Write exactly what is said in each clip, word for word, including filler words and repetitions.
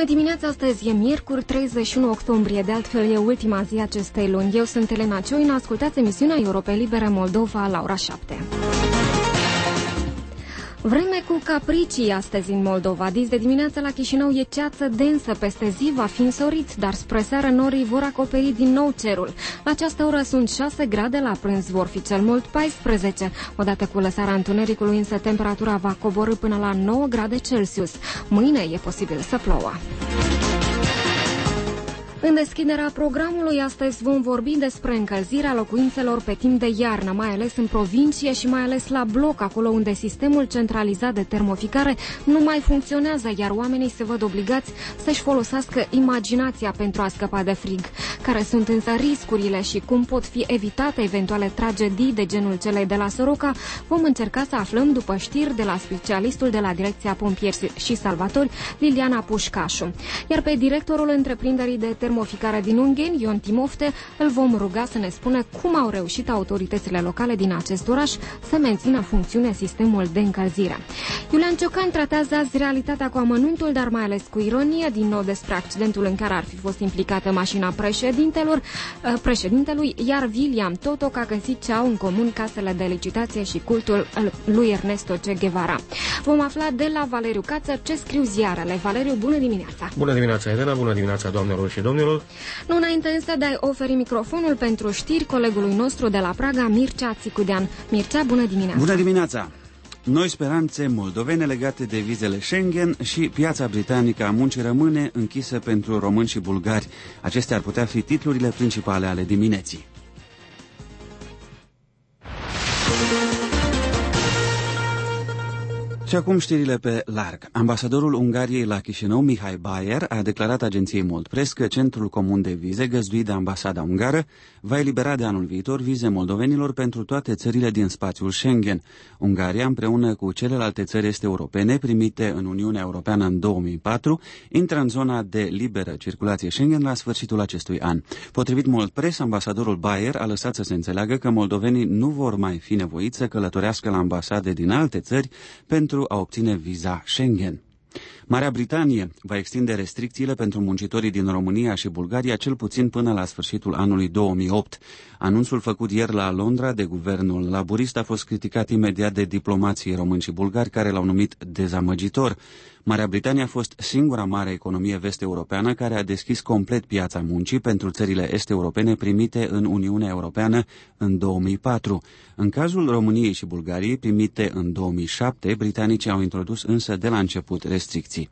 dimineața, astăzi e miercuri, treizeci și unu octombrie, de altfel e ultima zi acestei luni. Eu sunt Elena Cioina, ascultați emisiunea Europe Libere Moldova la ora șapte. Vreme cu capricii astăzi în Moldova. Dis de dimineață la Chișinău e ceață densă, peste zi va fi însorit, dar spre seară norii vor acoperi din nou cerul. La această oră sunt șase grade, la prânz vor fi cel mult paisprezece. Odată cu lăsarea întunericului, însă temperatura va coborî până la nouă grade Celsius. Mâine e posibil să plouă. În deschiderea programului, astăzi vom vorbi despre încălzirea locuințelor pe timp de iarnă, mai ales în provincie și mai ales la bloc, acolo unde sistemul centralizat de termoficare nu mai funcționează, iar oamenii se văd obligați să-și folosească imaginația pentru a scăpa de frig. Care sunt însă riscurile și cum pot fi evitate eventuale tragedii de genul celei de la Soroca, vom încerca să aflăm după știri de la specialistul de la Direcția Pompieri și Salvatori, Liliana Pușcașu. Iar pe directorul întreprinderii de termoficare din Ungheni, Ion Timofte, îl vom ruga să ne spună cum au reușit autoritățile locale din acest oraș să mențină în funcțiune sistemul de încălzire. Iulian Ciocan tratează azi realitatea cu amănuntul, dar mai ales cu ironie, din nou despre accidentul în care ar fi fost implicată mașina președintelor, președintelui, iar William Totoc a găsit ce au în comun casele de licitație și cultul lui Ernesto Che Guevara. Vom afla de la Valeriu Cață ce scriu ziarele. Valeriu, bună dimineața! Bună dimineața, Elena, bună dimineața, doamnelor și domnilor! Nu înainte însă de a oferi microfonul pentru știri colegului nostru de la Praga, Mircea Țicudean. Mircea, bună dimineața! Bună dimineața! Noi speranțe moldovene legate de vizele Schengen și piața britanică a muncii rămâne închisă pentru români și bulgari. Acestea ar putea fi titlurile principale ale dimineții. Și acum știrile pe larg. Ambasadorul Ungariei la Chișinău, Mihai Bayer, a declarat agenției Moldpress că Centrul Comun de Vize, găzduit de ambasada ungară, va elibera de anul viitor vize moldovenilor pentru toate țările din spațiul Schengen. Ungaria, împreună cu celelalte țări este europene primite în Uniunea Europeană în două mii patru, intră în zona de liberă circulație Schengen la sfârșitul acestui an. Potrivit Moldpress, ambasadorul Bayer a lăsat să se înțeleagă că moldovenii nu vor mai fi nevoiți să călătorească la ambasade din alte țări pentru a obține viza Schengen. Marea Britanie va extinde restricțiile pentru muncitorii din România și Bulgaria cel puțin până la sfârșitul anului două mii opt. Anunțul făcut ieri la Londra de guvernul laburist a fost criticat imediat de diplomații români și bulgari care l-au numit dezamăgitor. Marea Britanie a fost singura mare economie vest-europeană care a deschis complet piața muncii pentru țările est-europene primite în Uniunea Europeană în două mii patru. În cazul României și Bulgariei primite în două mii șapte, britanicii au introdus însă de la început restricții.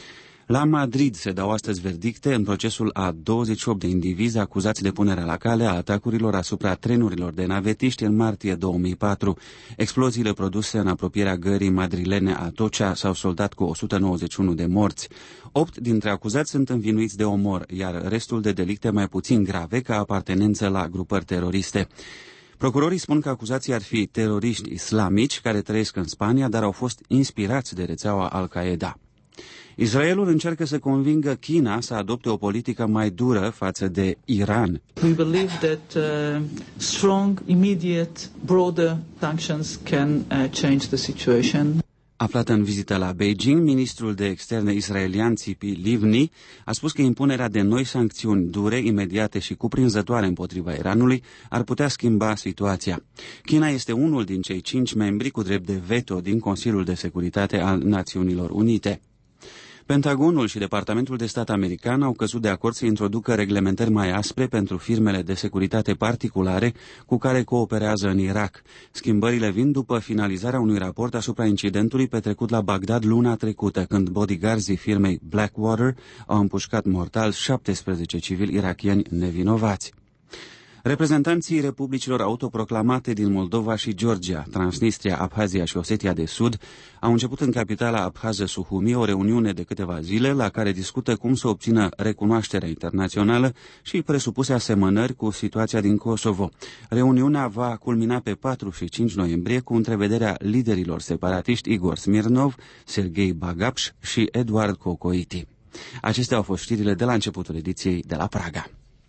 La Madrid se dau astăzi verdicte în procesul a douăzeci și opt de indivizi acuzați de punerea la cale a atacurilor asupra trenurilor de navetiști în martie două mii patru. Exploziile produse în apropierea gării madrilene Atocha s-au soldat cu o sută nouăzeci și unu de morți. Opt dintre acuzați sunt învinuiți de omor, iar restul de delicte mai puțin grave ca apartenență la grupări teroriste. Procurorii spun că acuzații ar fi teroriști islamici care trăiesc în Spania, dar au fost inspirați de rețeaua Al-Qaeda. Israelul încearcă să convingă China să adopte o politică mai dură față de Iran. We believe that uh, strong, immediate, broader sanctions can uh, change the situation. Aflat în vizită la Beijing, ministrul de externe israelian Tzipi Livni a spus că impunerea de noi sancțiuni dure, imediate și cuprinzătoare împotriva Iranului ar putea schimba situația. China este unul din cei cinci membri cu drept de veto din Consiliul de Securitate al Națiunilor Unite. Pentagonul și Departamentul de Stat american au căzut de acord să introducă reglementări mai aspre pentru firmele de securitate particulare cu care cooperează în Irak. Schimbările vin după finalizarea unui raport asupra incidentului petrecut la Bagdad luna trecută, când bodyguards-ii firmei Blackwater au împușcat mortal șaptesprezece civili irakieni nevinovați. Reprezentanții republicilor autoproclamate din Moldova și Georgia, Transnistria, Abhazia și Osetia de Sud au început în capitala abhază Suhumi o reuniune de câteva zile la care discută cum să obțină recunoașterea internațională și presupuse asemănări cu situația din Kosovo. Reuniunea va culmina pe patru și cinci noiembrie cu întrevederea liderilor separatiști Igor Smirnov, Serghei Bagapș și Eduard Cocoiti. Acestea au fost știrile de la începutul ediției de la Praga.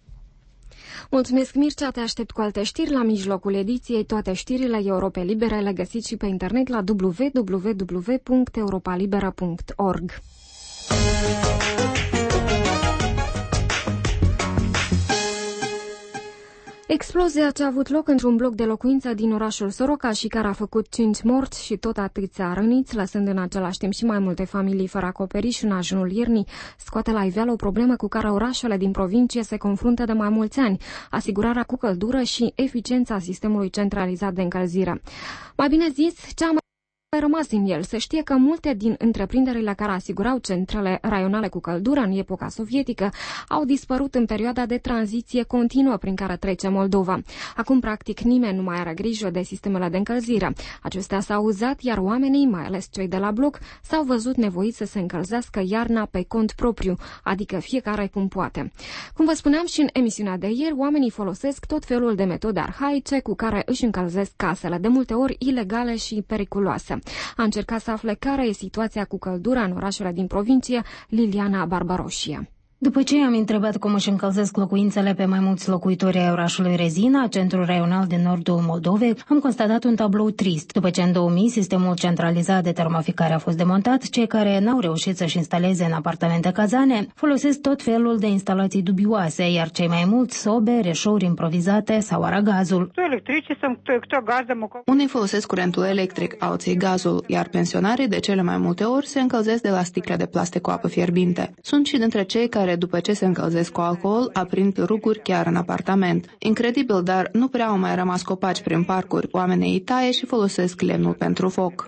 Mulțumesc, Mircea, te aștept cu alte știri la mijlocul ediției. Toate știrile Europe Libere le găsiți și pe internet la w w w punct europa libera punct org. Explozia ce a avut loc într-un bloc de locuință din orașul Soroca și care a făcut cinci morți și tot atâția răniți, lăsând în același timp și mai multe familii fără acoperiș în ajunul iernii, scoate la iveală o problemă cu care orașele din provincie se confruntă de mai mulți ani, asigurarea cu căldură și eficiența sistemului centralizat de încălzire. Mai bine zis, cea mai a rămas din el. Se știe că multe din întreprinderile care asigurau centrale raionale cu căldură în epoca sovietică au dispărut în perioada de tranziție continuă prin care trece Moldova. Acum, practic, nimeni nu mai are grijă de sistemele de încălzire. Acestea s-au uzat, iar oamenii, mai ales cei de la bloc, s-au văzut nevoiți să se încălzească iarna pe cont propriu, adică fiecare cum poate. Cum vă spuneam și în emisiunea de ieri, oamenii folosesc tot felul de metode arhaice cu care își încălzesc casele, de multe ori ilegale și periculoase. A încercat să afle care e situația cu căldura în orașele din provincie, Liliana Barbaroșie. După ce am întrebat cum își încălzesc locuințele pe mai mulți locuitori ai orașului Rezina, centrul raional din nordul Moldovei, am constatat un tablou trist. După ce în două mii sistemul centralizat de termoficare a fost demontat, cei care n-au reușit să-și instaleze în apartamente cazane folosesc tot felul de instalații dubioase, iar cei mai mulți sobe, reșouri improvizate sau aragazul. Unii folosesc curentul electric, alții gazul, iar pensionarii de cele mai multe ori se încălzesc de la sticle de plastic cu apă fierbinte. Sunt și dintre cei care după ce se încălzesc cu alcool, aprind ruguri chiar în apartament. Incredibil, dar nu prea au mai rămas copaci prin parcuri. Oamenii îi taie și folosesc lemnul pentru foc.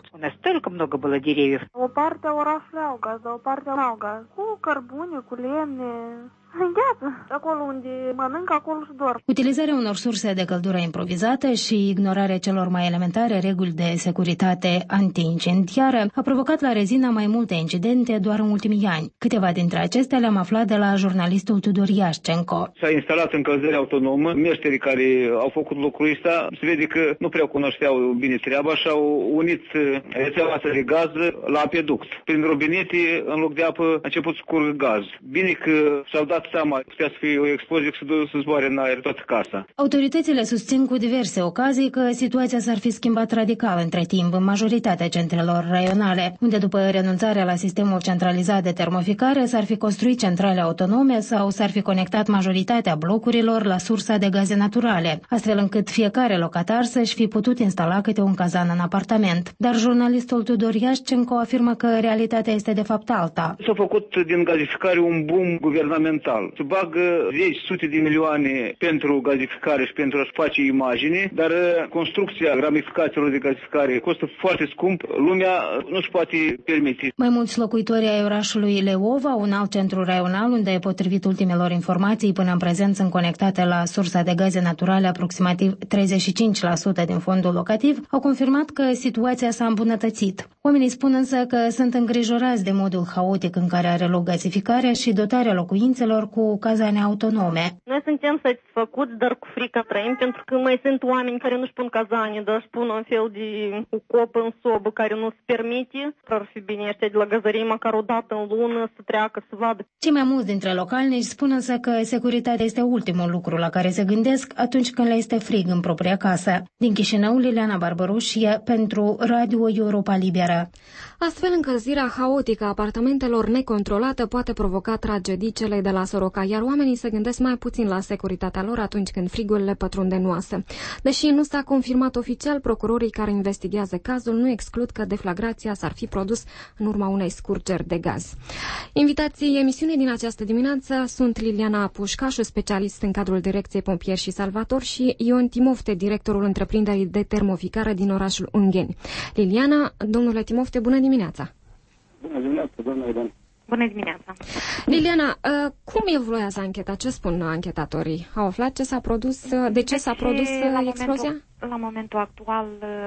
O parte a orașului au gaz, o parte au gaz. Cu cărbune, cu lemne. Îngheață. Acolo unde mănâncă, acolo și dorm. Utilizarea unor surse de căldură improvizate și ignorarea celor mai elementare reguli de securitate anti-incendiară a provocat la Rezina mai multe incidente doar în ultimii ani. Câteva dintre acestea le-am aflat de la jurnalistul Tudor Iașcenco. S-a instalat încălzire autonomă. Meșterii care au făcut lucrul ăsta se vede că nu prea cunoșteau bine treaba și au unit rețeaua de gaz la apeduct. Prin robinete, în loc de apă, a început să curgă gaz. Bine că s-au dat seama, putea să fie o explozie, să, să zboare în aer toată casa. Autoritățile susțin cu diverse ocazii că situația s-ar fi schimbat radical între timp în majoritatea centrelor raionale, unde după renunțarea la sistemul centralizat de termoficare s-ar fi construit centrale autonome sau s-ar fi conectat majoritatea blocurilor la sursa de gaze naturale, astfel încât fiecare locatar să-și fi putut instala câte un cazan în apartament. Dar jurnalistul Tudor Iașcenco afirmă că realitatea este de fapt alta. S-a făcut din gazificare un boom guvernamental. Se bagă zeci, sute de milioane pentru gazificare și pentru a-și face imagine, dar construcția ramificațiilor de gazificare costă foarte scump. Lumea nu-și poate permite. Mai mulți locuitori ai orașului Leova, un alt centru raional, unde, potrivit ultimelor informații, până în prezent sunt conectate la sursa de gaze naturale aproximativ treizeci și cinci la sută din fondul locativ, au confirmat că situația s-a îmbunătățit. Oamenii spun însă că sunt îngrijorați de modul haotic în care are loc gazificarea și dotarea locuințelor cu cazane autonome. Noi suntem satisfăcuți, dar cu frică trăim, pentru că mai sunt oameni care nu-și pun cazane, dar își pun un fel de cop în sobă care nu se permite. Ar fi bine ăștia de la gazărie măcar o dată în lună să treacă, să vadă. Cei mai mulți dintre localnici spun însă că securitatea este ultimul lucru la care se gândesc atunci când le este frig în propria casă. Din Chișinău, Liliana Barbaroșie, pentru Radio Europa Liberă. Astfel, încălzirea haotică a apartamentelor necontrolată poate provoca tragedii celei de la Soroca, iar oamenii se gândesc mai puțin la securitatea lor atunci când frigul le pătrunde în oase. Deși nu s-a confirmat oficial, procurorii care investigează cazul nu exclud că deflagrația s-ar fi produs în urma unei scurgeri de gaz. Invitații emisiunii din această dimineață sunt Liliana Pușcașu, specialist în cadrul Direcției Pompieri și Salvator, și Ion Timofte, directorul întreprinderii de termoficare din orașul Ungheni. Liliana, domnule Timofte, bună dimineața! Bună dimineața, doamna Idan! Bună dimineața! Liliana, cum evoluează ancheta? Ce spun anchetatorii? Au aflat ce s-a produs, de ce s-a produs la explozia? Momentul, la momentul actual,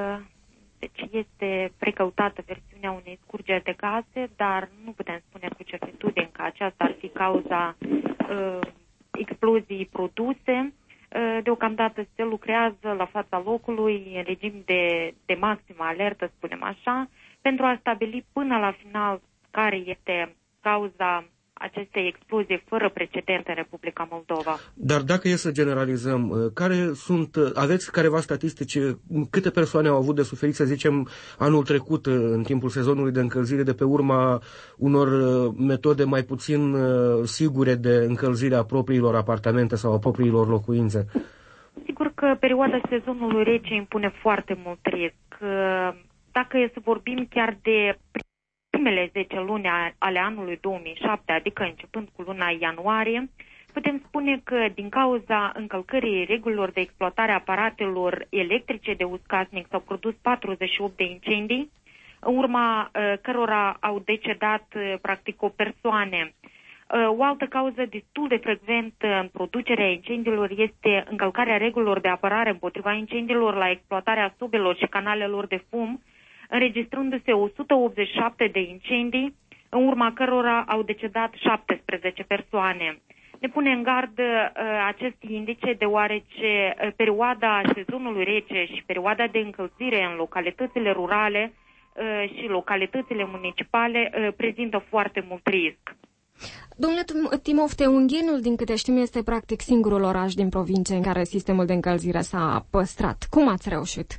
deci este precăutată versiunea unei scurgeri de gaze, dar nu putem spune cu certitudine că aceasta ar fi cauza uh, exploziei produse. Uh, deocamdată se lucrează la fața locului în regim de, de maximă alertă, spunem așa, pentru a stabili până la final care este cauza aceste explozii fără precedent în Republica Moldova. Dar dacă e să generalizăm, care sunt, aveți careva statistici, câte persoane au avut de suferit, să zicem, anul trecut în timpul sezonului de încălzire de pe urma unor metode mai puțin sigure de încălzire a propriilor apartamente sau a propriilor locuințe? Sigur că perioada sezonului rece impune foarte mult risc. Dacă e să vorbim chiar de primele zece luni ale anului două mii șapte, adică începând cu luna ianuarie, putem spune că din cauza încălcării regulilor de exploatare a aparatelor electrice de uz casnic s-au produs patruzeci și opt de incendii, în urma cărora au decedat practic o persoană. O altă cauză destul de frecventă în producerea incendiilor este încălcarea regulilor de apărare împotriva incendiilor la exploatarea subelor și canalelor de fum, înregistrându-se o sută optzeci și șapte de incendii, în urma cărora au decedat șaptesprezece persoane. Ne pune în gard uh, acest indice deoarece uh, perioada sezonului rece și perioada de încălzire în localitățile rurale uh, și localitățile municipale uh, prezintă foarte mult risc. Domnule Timofte, Ungheniul, din câte știm, este practic singurul oraș din provincie în care sistemul de încălzire s-a păstrat. Cum ați reușit?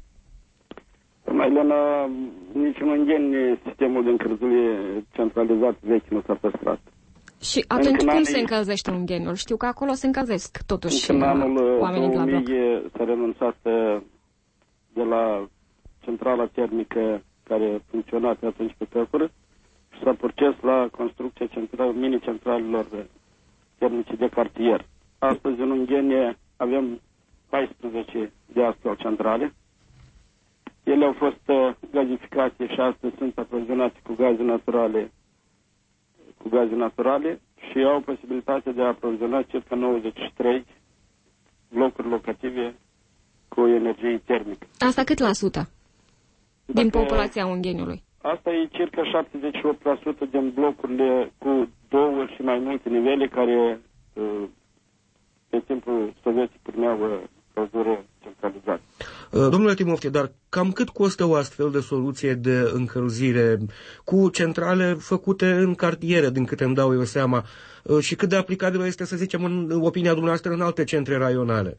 Mailena, niciun Ungheni sistemul de încălzire centralizat vechi nu s-a păstrat. Și atunci cum se încălzește Ungheniul? Știu că acolo se încălzesc totuși în anul oamenii de la bloc. s-a renunțat de la centrala termică care funcționa pe atunci pe căpură și s-a proces la construcția central, mini-centralelor termice de cartier. Astăzi în Ungheni avem paisprezece de astfel centrale. Ele au fost gazificate și astăzi sunt aprovizionate cu gaze naturale cu gaze naturale și au posibilitatea de a aproviziona circa nouăzeci și trei blocuri locative cu energie termică. Asta cât la sută din Dacă populația Ungheniului? Asta e circa șaptezeci și opt la sută din blocurile cu două și mai multe nivele care pe timpul sovietic primeau căldură centralizată. Domnule Timofte, dar cam cât costă o astfel de soluție de încălzire cu centrale făcute în cartiere, din câte îmi dau eu seama, și cât de aplicabilă este, să zicem, în opinia dumneavoastră, în alte centre raionale?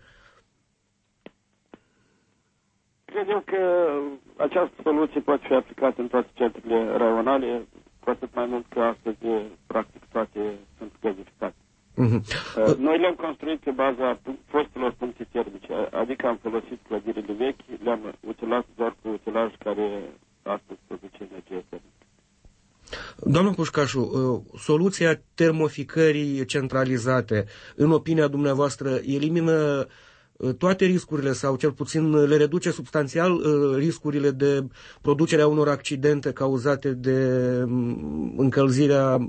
Cred eu că această soluție poate fi aplicată în toate centrele raionale, cu atât mai mult că astăzi, practic, toate sunt gazificate. Uh-huh. Noi le-am construit pe baza fostelor puncte termice, adică am folosit clădirile vechi, le-am utilat doar cu utilaj care astăzi produce energie termică. Doamna Pușcașu, soluția termoficării centralizate, în opinia dumneavoastră, elimină toate riscurile sau cel puțin le reduce substanțial riscurile de producerea unor accidente cauzate de încălzirea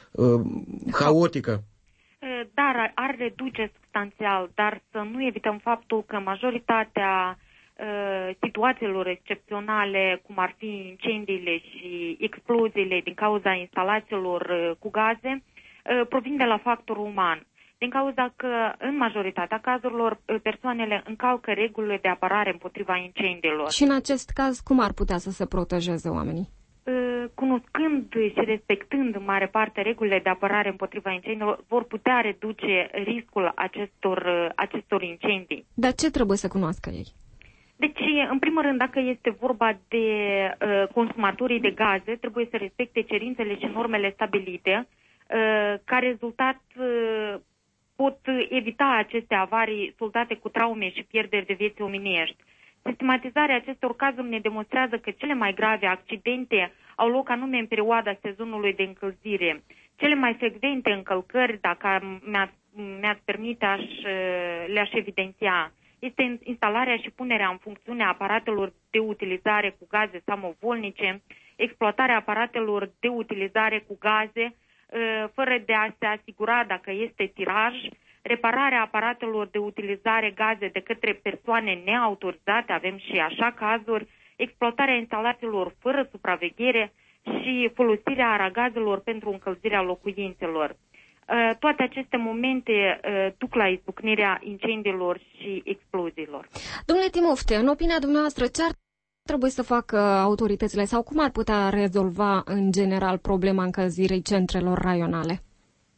haotică? Dar ar reduce substanțial, dar să nu evităm faptul că majoritatea uh, situațiilor excepționale, cum ar fi incendiile și exploziile din cauza instalațiilor uh, cu gaze, uh, provin de la factorul uman. Din cauza că, în majoritatea cazurilor, persoanele încalcă regulile de apărare împotriva incendiilor. Și în acest caz, cum ar putea să se protejeze oamenii? Cunoscând și respectând în mare parte regulile de apărare împotriva incendiilor, vor putea reduce riscul acestor, acestor incendii. Dar ce trebuie să cunoască ei? Deci, în primul rând, dacă este vorba de uh, consumatorii de gaze, trebuie să respecte cerințele și normele stabilite. Uh, ca rezultat, uh, pot evita aceste avarii soldate cu traume și pierderi de vieți omenești. Sistematizarea acestor cazuri ne demonstrează că cele mai grave accidente au loc anume în perioada sezonului de încălzire. Cele mai frecvente încălcări, dacă mi-ați, mi-ați permite, aș, le-aș evidenția, este instalarea și punerea în funcțiune a aparatelor de utilizare cu gaze samovolnice, exploatarea aparatelor de utilizare cu gaze, fără de a se asigura dacă este tiraj, repararea aparatelor de utilizare gaze de către persoane neautorizate, avem și așa cazuri, exploatarea instalațiilor fără supraveghere și folosirea aragazelor pentru încălzirea locuințelor. Toate aceste momente duc la izbucnirea incendiilor și exploziilor. Domnule Timofte, în opinia dumneavoastră, ce ar trebui să facă autoritățile sau cum ar putea rezolva în general problema încălzirii centrelor raionale?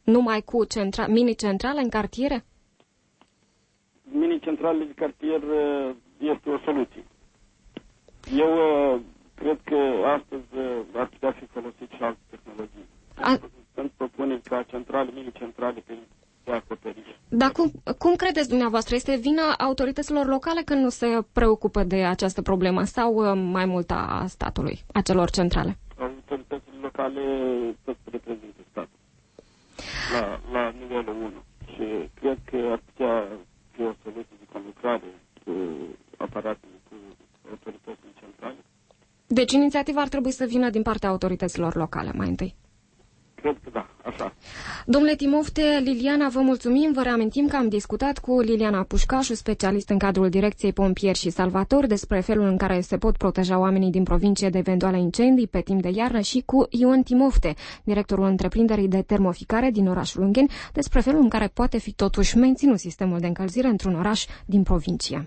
Numai cu centra- mini-centrale în cartiere? Mini-centralele de cartier este o soluție. Eu cred că astăzi ar putea fi folosit și alte tehnologii. A... Sunt propuneri ca centrale, mini-centrale pe acoperiș. Dar cum, cum credeți dumneavoastră? Este vina autorităților locale că nu se preocupă de această problemă sau mai mult a statului, a celor centrale? Autoritățile locale tot reprezintă statul la, la nivelul unu și cred că ar putea fi o soluție de conlucrare cu aparatele, cu autoritățile centrale. Deci inițiativa ar trebui să vină din partea autorităților locale mai întâi. Cred că da, așa. Domnule Timofte, Liliana, vă mulțumim. Vă reamintim că am discutat cu Liliana Pușcașu, specialist în cadrul Direcției Pompieri și Salvatori, despre felul în care se pot proteja oamenii din provincie de eventuale incendii pe timp de iarnă și cu Ion Timofte, directorul întreprinderii de termoficare din orașul Ungheni, despre felul în care poate fi totuși menținut sistemul de încălzire într-un oraș din provincie.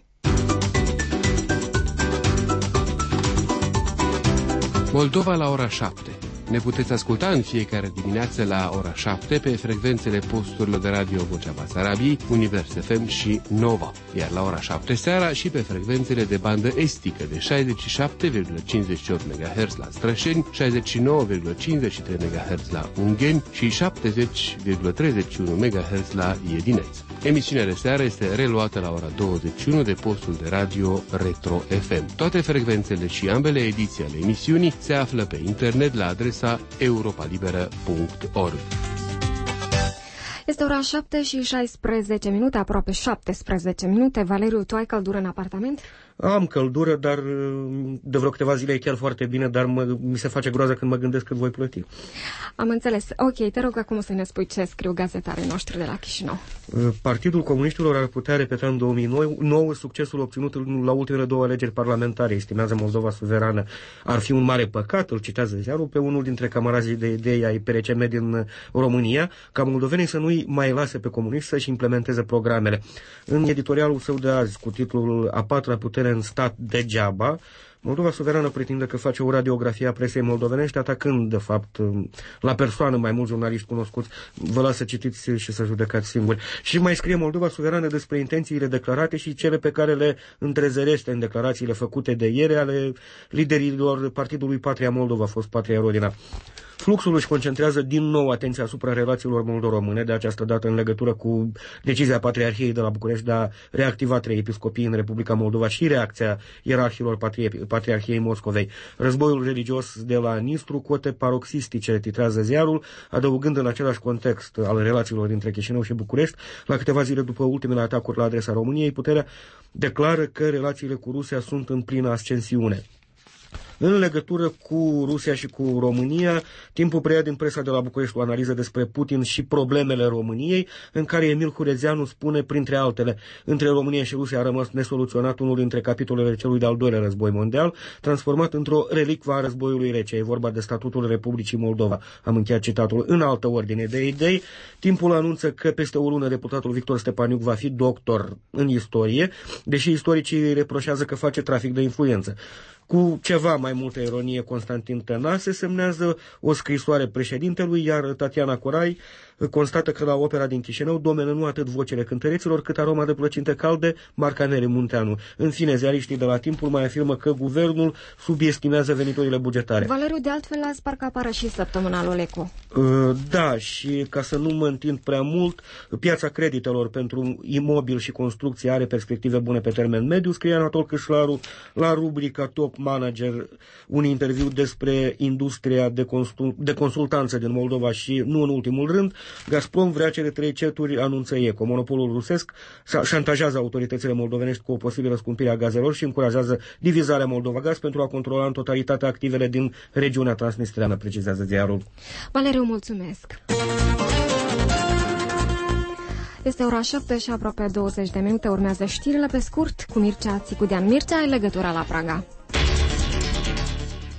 Moldova la ora șapte. Ne puteți asculta în fiecare dimineață la ora șapte pe frecvențele posturilor de radio Vocea Basarabiei, Univers F M și Nova, iar la ora șapte seara și pe frecvențele de bandă estică de șaizeci și șapte virgulă cincizeci și opt megahertz la Strășeni, șaizeci și nouă virgulă cincizeci și trei megahertz la Ungheni și șaptezeci virgulă treizeci și unu megahertz la Iedineț. Emisiunea de seară este reluată la ora douăzeci și unu de postul de radio Retro F M. Toate frecvențele și ambele ediții ale emisiunii se află pe internet la adresa europa liberă punct org. Este ora șapte și șaisprezece minute, aproape șaptesprezece minute. Valeriu, tu ai căldură în apartament? Am căldură, dar de vreo câteva zile e chiar foarte bine, dar mă, mi se face groază când mă gândesc cât voi plăti. Am înțeles. Ok, te rog acum să ne spui ce scriu gazetarii noștri de la Chișinău. Partidul Comuniștilor ar putea repeta în două mii nouă succesul obținut la ultimele două alegeri parlamentare, estimează Moldova Suverană. Ar fi un mare păcat, îl citează ziarul, pe unul dintre camarazii de idei ai P R C M din România, ca moldovenii să nu-i mai lase pe comuniști să-și implementeze programele. În editorialul său de azi, cu titlul A patra putere în stat degeaba, Moldova Suverană pretinde că face o radiografie a presei moldovenești, atacând, de fapt, la persoană mai mulți jurnaliști cunoscuți. Vă las să citiți și să judecați singuri. Și mai scrie Moldova Suverană despre intențiile declarate și cele pe care le întrezărește în declarațiile făcute de ieri ale liderilor Partidului Patria Moldova, fost Patria Rodina. Fluxul își concentrează din nou atenția asupra relațiilor moldo-române, de această dată în legătură cu decizia Patriarhiei de la București de a reactiva trei episcopii în Republica Moldova și reacția ierarhilor Patriarhiei Moscovei. Războiul religios de la Nistru, cote paroxistice, titrează ziarul, adăugând în același context al relațiilor dintre Chișinău și București, la câteva zile după ultimele atacuri la adresa României, puterea declară că relațiile cu Rusia sunt în plină ascensiune. În legătură cu Rusia și cu România, Timpul preia din presa de la București o analiză despre Putin și problemele României, în care Emil Hurezeanu spune, printre altele, între România și Rusia a rămas nesoluționat unul dintre capitolele celui de-al doilea război mondial, transformat într-o relicvă a războiului rece. E vorba de statutul Republicii Moldova. Am încheiat citatul. În altă ordine de idei, Timpul anunță că peste o lună deputatul Victor Stepaniuc va fi doctor în istorie, deși istoricii reproșează că face trafic de influență. Cu ceva mai multă ironie, Constantin Tănase semnează o scrisoare președintelui, iar Tatiana Corai constată că la opera din Chișinău domenă nu atât vocile cântăreților, cât aroma de plăcinte calde, marca Nere Munteanu. În fine, ziariștii de la Timpul mai afirmă că guvernul subestimează veniturile bugetare. Valeriu, de altfel, azi parcă apare și săptămânalul Eco. Uh, da, și ca să nu mă întind prea mult, piața creditelor pentru imobil și construcție are perspective bune pe termen mediu, scrie Anatol Câșlaru la rubrica Top Manager, un interviu despre industria de, consul- de consultanță din Moldova și, nu în ultimul rând, Gazprom vrea cele trei ceturi, anunță Eco. Monopolul rusesc șantajează autoritățile moldovenești cu o posibilă scumpire a gazelor și încurajează divizarea Moldova Gaz pentru a controla în totalitate activele din regiunea transnistreană, precizează ziarul. Valeriu, mulțumesc! Este ora șapte și aproape douăzeci de minute, urmează știrile pe scurt cu Mircea Țicudean. Mircea, ai legătura la Praga.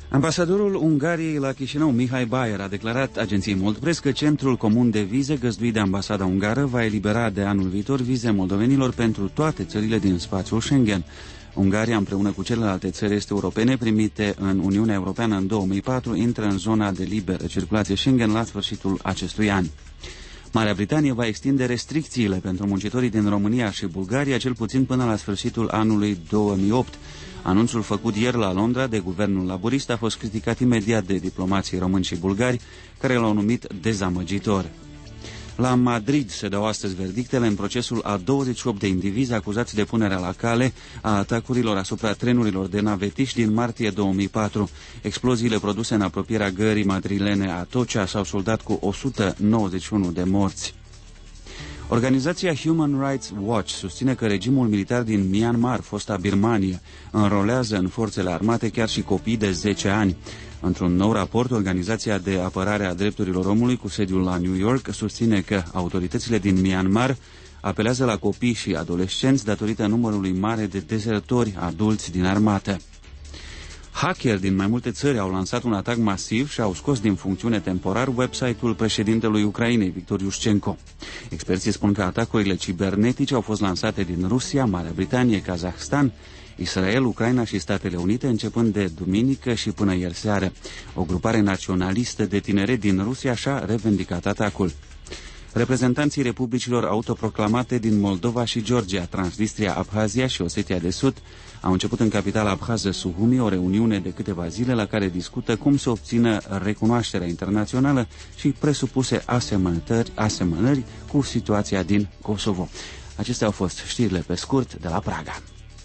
Ambasadorul Ungariei la Chișinău, Mihai Bayer, a declarat agenției Moldpress că Centrul Comun de Vize, găzduit de ambasada ungară, va elibera de anul viitor vize moldovenilor pentru toate țările din spațiul Schengen. Ungaria, împreună cu celelalte țări este europene primite în Uniunea Europeană în două mii patru, intră în zona de liberă circulație Schengen la sfârșitul acestui an. Marea Britanie va extinde restricțiile pentru muncitorii din România și Bulgaria, cel puțin până la sfârșitul anului două mii opt. Anunțul făcut ieri la Londra de guvernul laborist a fost criticat imediat de diplomații români și bulgari, care l-au numit dezamăgitor. La Madrid se dau astăzi verdictele în procesul a douăzeci și opt de indivizi acuzați de punerea la cale a atacurilor asupra trenurilor de navetiști din martie două mii patru. Exploziile produse în apropierea gării madrilene Atocha s-au soldat cu o sută nouăzeci și unu de morți. Organizația Human Rights Watch susține că regimul militar din Myanmar, fosta Birmanie, înrolează în forțele armate chiar și copii de zece ani. Într-un nou raport, Organizația de Apărare a Drepturilor Omului cu sediul la New York susține că autoritățile din Myanmar apelează la copii și adolescenți datorită numărului mare de dezertori adulți din armată. Hackeri din mai multe țări au lansat un atac masiv și au scos din funcțiune temporar website-ul președintelui Ucrainei, Victor Iușcenco. Experții spun că atacurile cibernetice au fost lansate din Rusia, Marea Britanie, Kazahstan, Israel, Ucraina și Statele Unite, începând de duminică și până ieri seară. O grupare naționalistă de tineret din Rusia și-a revendicat atacul. Reprezentanții republicilor autoproclamate din Moldova și Georgia, Transnistria, Abhazia și Osetia de Sud au început în capitala abhază Suhumi o reuniune de câteva zile la care discută cum să obțină recunoașterea internațională și presupuse asemănări, asemănări cu situația din Kosovo. Acestea au fost știrile pe scurt de la Praga.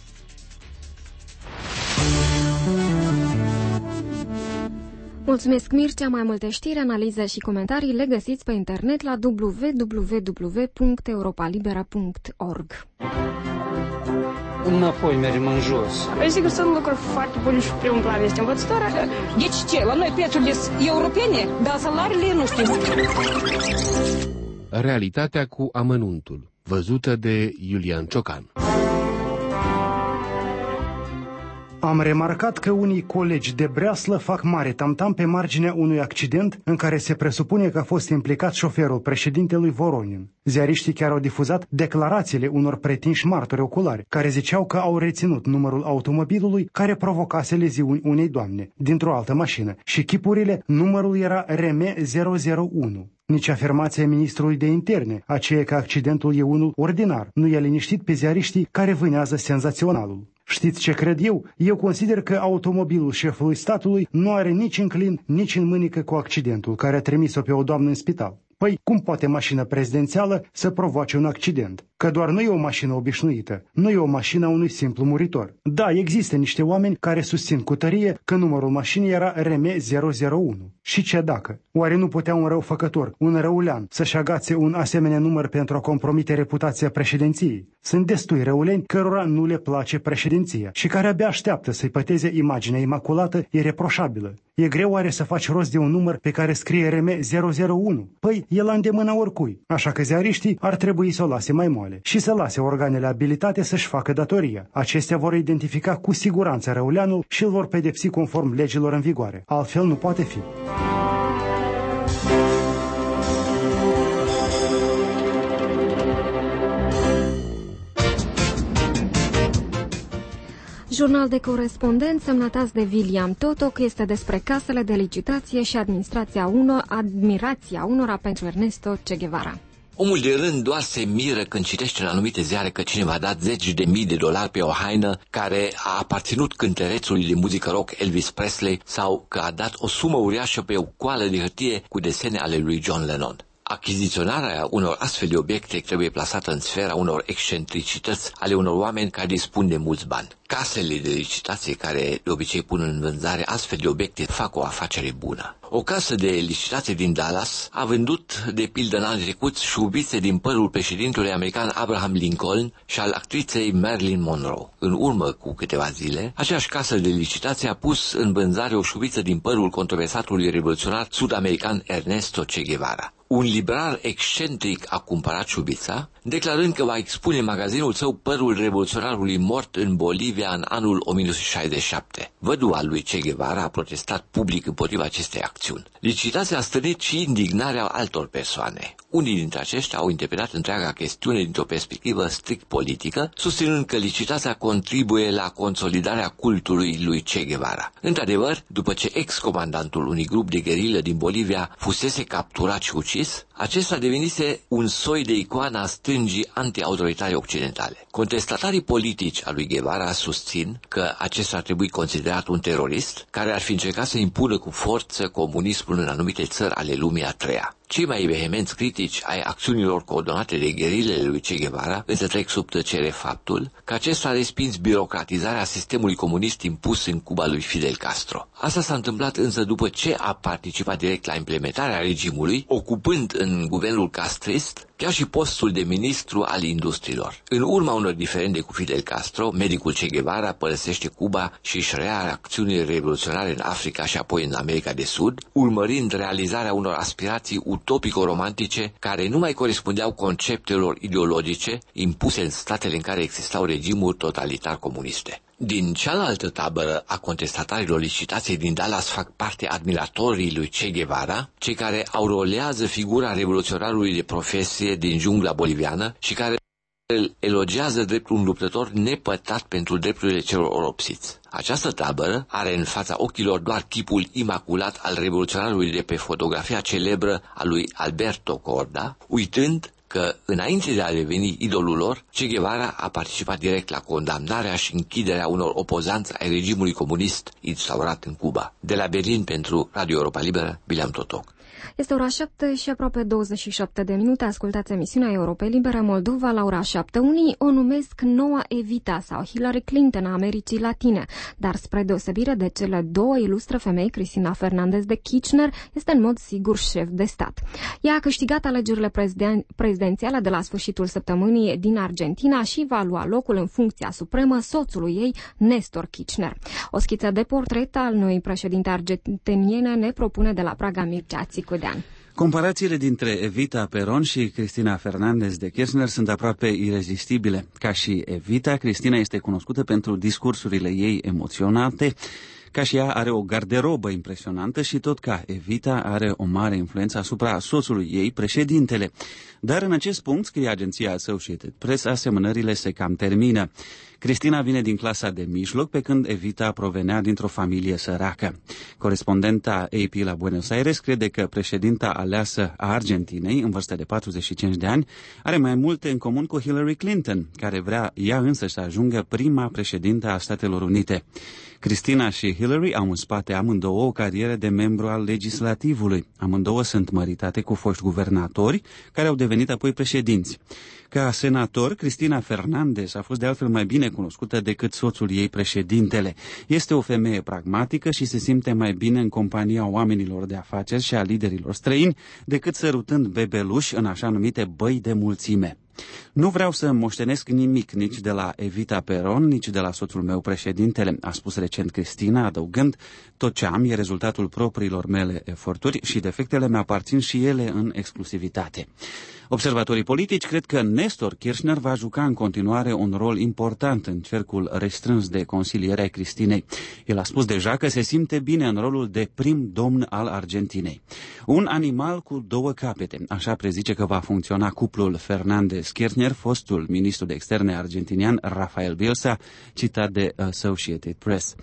Mulțumesc, Mircea. Mai multe știri, analize și comentarii le găsiți pe internet la w w w punct europalibera punct org. Înapoi mergem în jos. Sigur, sunt lucruri foarte bune și primul plan este învățătoarea. Deci ce? La noi prețurile sunt europene, dar salariile nu știu. Realitatea cu amănuntul, văzută de Iulian Ciocan. Am remarcat că unii colegi de breaslă fac mare tamtam pe marginea unui accident în care se presupune că a fost implicat șoferul președintelui Voronin. Ziariștii chiar au difuzat declarațiile unor pretinși martori oculari, care ziceau că au reținut numărul automobilului care provocase leziuni unei doamne dintr-o altă mașină și chipurile, numărul era R M zero zero unu. Nici afirmația ministrului de interne, aceea că accidentul e unul ordinar, nu i-a liniștit pe ziariștii care vânează senzaționalul. Știți ce cred eu? Eu consider că automobilul șefului statului nu are nici în clin, nici în mânică cu accidentul care a trimis-o pe o doamnă în spital. Păi, cum poate mașina prezidențială să provoace un accident? Că doar nu e o mașină obișnuită, nu e o mașină a unui simplu muritor. Da, există niște oameni care susțin cu tărie că numărul mașinii era R M zero zero unu. Și ce dacă? Oare nu putea un răufăcător, un răulean, să-și agațe un asemenea număr pentru a compromite reputația președinției? Sunt destui răuleni cărora nu le place președinția și care abia așteaptă să-i păteze imaginea imaculată, ireproșabilă. E greu oare să faci rost de un număr pe care scrie R M zero zero unu? Păi, e la îndemâna oricui, așa că ziariștii ar trebui să o lase mai moale și să lase organele abilitate să-și facă datoria. Acestea vor identifica cu siguranță răuleanul și îl vor pedepsi conform legilor în vigoare. Altfel nu poate fi. Jurnal de corespondent semnatat de William Totoc este despre casele de licitație și administrația unor, admirația unora pentru Ernesto Che Guevara. Omul de rând doar se miră când citește în anumite ziare că cineva a dat zeci de mii de dolari pe o haină care a aparținut cântărețului de muzică rock Elvis Presley sau că a dat o sumă uriașă pe o coală de hârtie cu desene ale lui John Lennon. Achiziționarea unor astfel de obiecte trebuie plasată în sfera unor excentricități ale unor oameni care dispun de mulți bani. Casele de licitație care de obicei pun în vânzare astfel de obiecte fac o afacere bună. O casă de licitație din Dallas a vândut de pildă în anii trecuți șuvițe din părul președintelui american Abraham Lincoln și al actriței Marilyn Monroe. În urmă cu câteva zile, aceeași casă de licitație a pus în vânzare o șuviță din părul controversatului revoluționar sud-american Ernesto Che Guevara. Un liberal excentric a cumpărat șuvița declarând că va expune în magazinul său părul revoluționarului mort în Bolivia în anul o mie nouă sute șaizeci și șapte. Văduva lui Che Guevara a protestat public împotriva acestei acțiuni. Licitația a stârnit și indignarea altor persoane. Unii dintre aceștia au interpretat întreaga chestiune dintr-o perspectivă strict politică, susținând că licitația contribuie la consolidarea cultului lui Che Guevara. Într-adevăr, după ce ex-comandantul unui grup de gherilă din Bolivia fusese capturat și ucis, acesta devenise un soi de icoană a stângii anti-autoritare occidentale. Contestatarii politici a lui Guevara susțin că acesta ar trebui considerat un terorist care ar fi încercat să impună cu forță comunismul în anumite țări ale lumii a treia. Cei mai vehemenți critici ai acțiunilor coordonate de gherilele lui Che Guevara însă trec sub tăcere faptul că acesta a respins birocratizarea sistemului comunist impus în Cuba lui Fidel Castro. Asta s-a întâmplat însă după ce a participat direct la implementarea regimului, ocupând în guvernul castrist chiar și postul de ministru al industriilor. În urma unor diferende cu Fidel Castro, medicul Che Guevara părăsește Cuba și își reia acțiunile revoluționare în Africa și apoi în America de Sud, urmărind realizarea unor aspirații utopico-romantice care nu mai corespundeau conceptelor ideologice impuse în statele în care existau regimuri totalitar comuniste. Din cealaltă tabără a contestatarilor licitației din Dallas fac parte admiratorii lui Che Guevara, cei care aureolează figura revoluționarului de profesie din jungla boliviană și care îl elogiază drept un luptător nepătat pentru drepturile celor oropsiți. Această tabără are în fața ochilor doar chipul imaculat al revoluționarului de pe fotografia celebră a lui Alberto Corda, uitând că, înainte de a deveni idolul lor, Che Guevara a participat direct la condamnarea și închiderea unor opozanți ai regimului comunist instaurat în Cuba. De la Berlin pentru Radio Europa Liberă, Bileam Totoc. Este ora șapte și aproape douăzeci și șapte de minute. Ascultați emisiunea Europei Libere Moldova la ora șapte. Unii o numesc noua Evita sau Hillary Clinton a Americii Latine, dar spre deosebire de cele două ilustre femei, Cristina Fernandez de Kirchner este în mod sigur șef de stat. Ea a câștigat alegerile preziden- prezidențiale de la sfârșitul săptămânii din Argentina și va lua locul în funcția supremă soțului ei, Néstor Kirchner. O schiță de portret al noii președinte argentiniene ne propune de la Praga Mircea Țicudean. Comparațiile dintre Evita Perón și Cristina Fernández de Kirchner sunt aproape irezistibile. Ca și Evita, Cristina este cunoscută pentru discursurile ei emoționate. Ca și ea are o garderobă impresionantă și tot ca Evita are o mare influență asupra soțului ei, președintele. Dar în acest punct, scrie agenția Associated Press, asemănările se cam termină. Cristina vine din clasa de mijloc, pe când Evita provenea dintr-o familie săracă. Corespondenta A P la Buenos Aires crede că președinta aleasă a Argentinei, în vârstă de patruzeci și cinci de ani, are mai multe în comun cu Hillary Clinton, care vrea ea însă să ajungă prima președintă a Statelor Unite. Cristina și Hillary au în spate amândouă o carieră de membru al legislativului. Amândouă sunt măritate cu foști guvernatori, care au devenit apoi președinți. Ca senator, Cristina Fernández a fost de altfel mai bine cunoscută decât soțul ei, președintele. Este o femeie pragmatică și se simte mai bine în compania oamenilor de afaceri și a liderilor străini decât sărutând bebeluși în așa numite băi de mulțime. Nu vreau să moștenesc nimic nici de la Evita Perón, nici de la soțul meu, președintele, a spus recent Cristina, adăugând: tot ce am e rezultatul propriilor mele eforturi și defectele mi-aparțin și ele în exclusivitate. Observatorii politici cred că Néstor Kirchner va juca în continuare un rol important în cercul restrâns de consiliere ai Cristinei. El a spus deja că se simte bine în rolul de prim domn al Argentinei. Un animal cu două capete, așa prezice că va funcționa cuplul Fernández-Kirchner, fostul ministru de externe argentinian Rafael Bielsa, citat de Associated Press.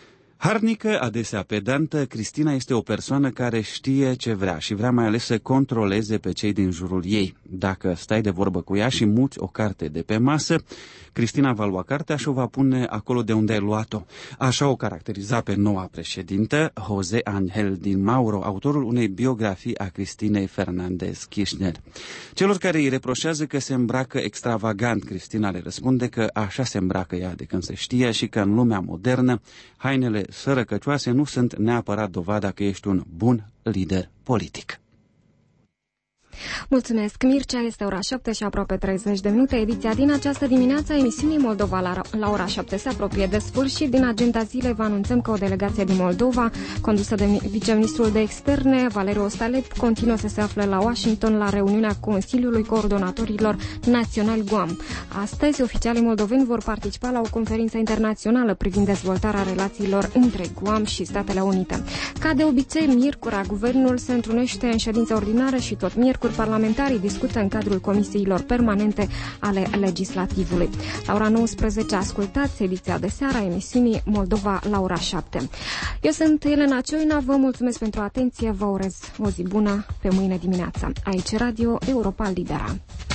Harnică, adesea pedantă, Cristina este o persoană care știe ce vrea și vrea mai ales să controleze pe cei din jurul ei. Dacă stai de vorbă cu ea și muți o carte de pe masă, Cristina va lua cartea și o va pune acolo de unde ai luat-o. Așa o caracteriza pe noua președintă, José Ángel din Mauro, autorul unei biografii a Cristinei Fernández Kirchner. Celor care îi reproșează că se îmbracă extravagant, Cristina le răspunde că așa se îmbracă ea de când se știe și că în lumea modernă hainele sărăcăcioase nu sunt neapărat dovada că ești un bun lider politic. Mulțumesc, Mircea, este ora șapte și aproape treizeci de minute. Ediția din această dimineață a emisiunii Moldova la, la ora șapte se apropie de sfârșit. Din agenda zilei vă anunțăm că o delegație din Moldova, condusă de viceministrul de externe, Valeriu Ostalep, continuă să se afle la Washington la reuniunea Consiliului Coordonatorilor Naționali Guam. Astăzi, oficialii moldoveni vor participa la o conferință internațională privind dezvoltarea relațiilor între Guam și Statele Unite. Ca de obicei, miercurea, guvernul se întrunește în ședință ordinară și tot miercuri parlamentarii discută în cadrul comisiilor permanente ale legislativului. La ora nouăsprezece ascultați ediția de seară a emisiunii Moldova la ora șapte. Eu sunt Elena Cioina, vă mulțumesc pentru atenție, vă urez o zi bună, pe mâine dimineață. Aici Radio Europa Libera.